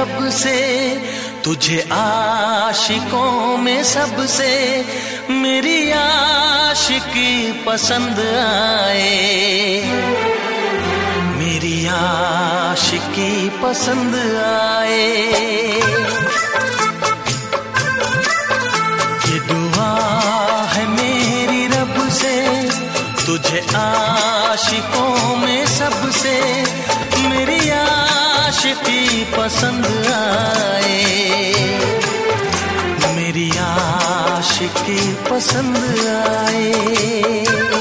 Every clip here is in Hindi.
रब से, तुझे आशिकों में सबसे मेरी आशिकी पसंद आए, मेरी आशिकी पसंद आए। ये दुआ है मेरी रब से, तुझे आशिकों में सबसे मेरी आशिकी पसंद आए, मेरी आशिकी पसंद आए।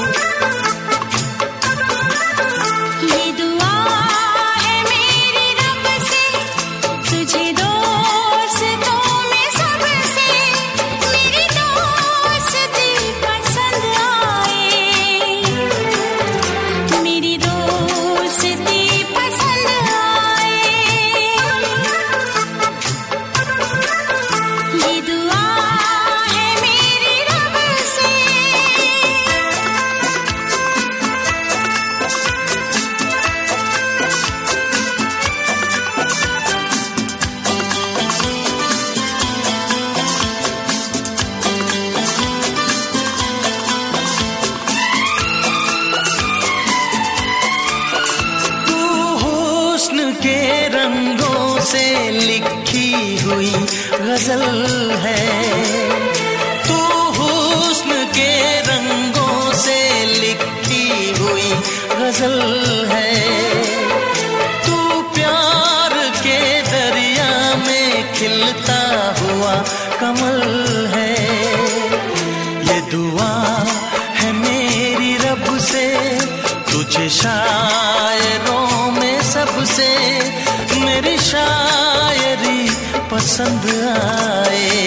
के रंगों से लिखी हुई गजल है, तू हुस्न के रंगों से लिखी हुई गजल है, तू प्यार के दरिया में खिलता हुआ कमल है। ये दुआ है मेरी रब से, तुझे शायरों में सबसे मेरी शायरी पसंद आए,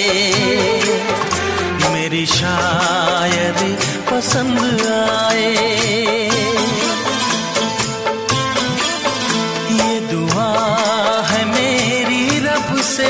मेरी शायरी पसंद आए। ये दुआ है मेरी रब से।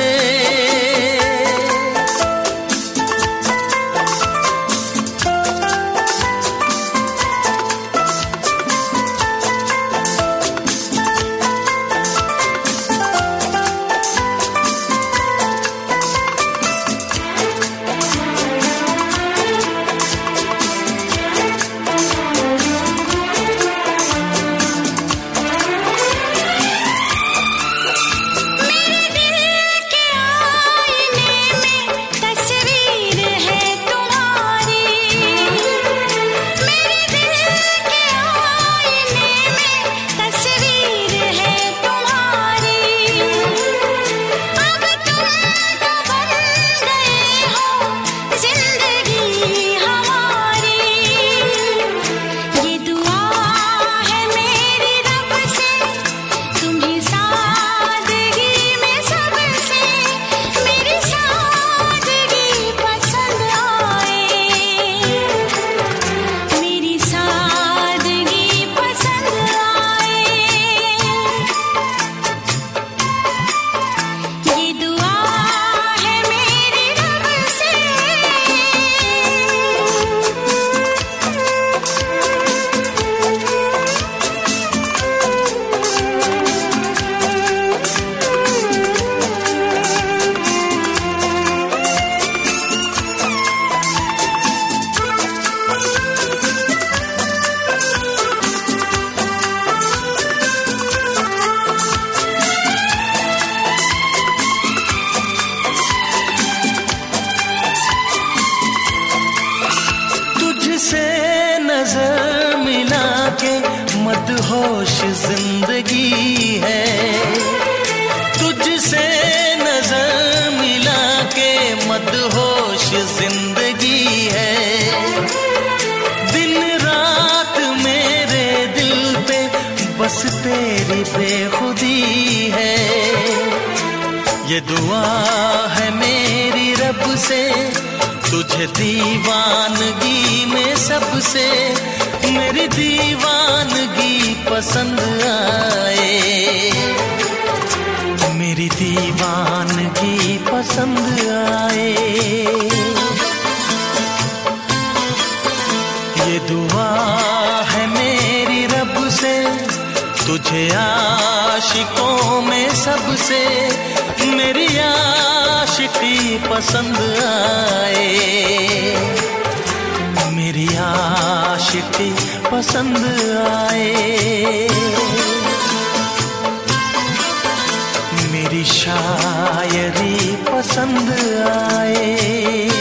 नजर मिला के मदहोश जिंदगी है, तुझसे नजर मिला के मदहोश जिंदगी है। दिन रात मेरे दिल पे बस तेरी बेखुदी है। ये दुआ है मेरी रब से, तुझे दीवानगी में सबसे मेरी दीवानगी पसंद आए, मेरी दीवानगी पसंद आए। ये दुआ है मेरी रब से, तुझे आशिकों में सबसे मेरी आशिकी पसंद आए, मेरी आशिकी पसंद आए, मेरी शायरी पसंद आए।